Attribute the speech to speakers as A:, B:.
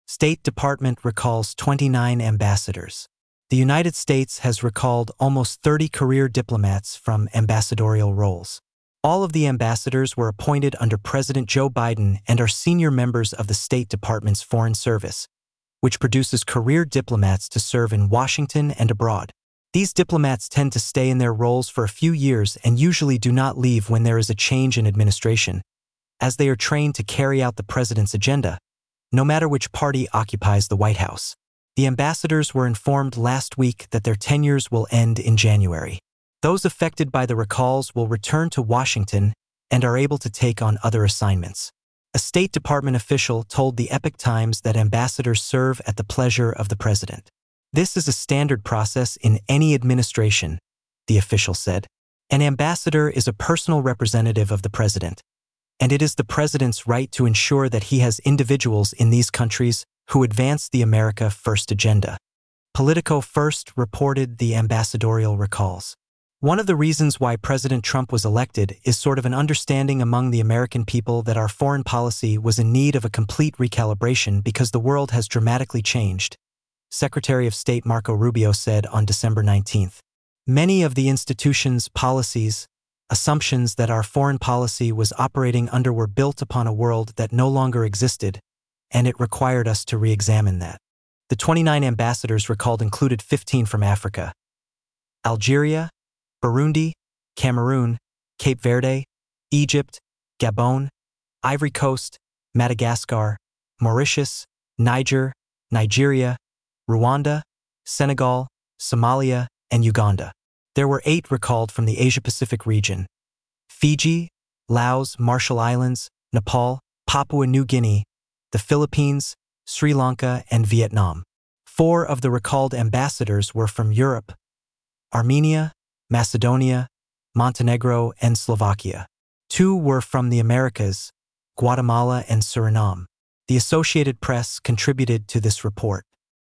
A: State Department recalls 29 ambassadors. The United States has recalled almost 30 career diplomats from ambassadorial roles. All of the ambassadors were appointed under President Joe Biden and are senior members of the State Department's Foreign Service, which produces career diplomats to serve in Washington and abroad. These diplomats tend to stay in their roles for a few years and usually do not leave when there is a change in administration, as they are trained to carry out the president's agenda, no matter which party occupies the White House. The ambassadors were informed last week that their tenures will end in January. Those affected by the recalls will return to Washington and are able to take on other assignments. A State Department official told the Epoch Times that ambassadors serve at the pleasure of the president. This is a standard process in any administration, the official said. An ambassador is a personal representative of the president, and it is the president's right to ensure that he has individuals in these countries who advance the America First agenda. Politico first reported the ambassadorial recalls. One of the reasons why President Trump was elected is sort of an understanding among the American people that our foreign policy was in need of a complete recalibration because the world has dramatically changed, Secretary of State Marco Rubio said on December 19th. Many of the institutions, policies, assumptions that our foreign policy was operating under were built upon a world that no longer existed, and it required us to re-examine that. The 29 ambassadors recalled included 15 from Africa, Algeria, Burundi, Cameroon, Cape Verde, Egypt, Gabon, Ivory Coast, Madagascar, Mauritius, Niger, Nigeria, Rwanda, Senegal, Somalia, and Uganda. There were 8 recalled from the Asia-Pacific region: Fiji, Laos, Marshall Islands, Nepal, Papua New Guinea, the Philippines, Sri Lanka, and Vietnam. 4 of the recalled ambassadors were from Europe: Armenia, Macedonia, Montenegro, and Slovakia. 2 were from the Americas: Guatemala and Suriname. The Associated Press contributed to this report.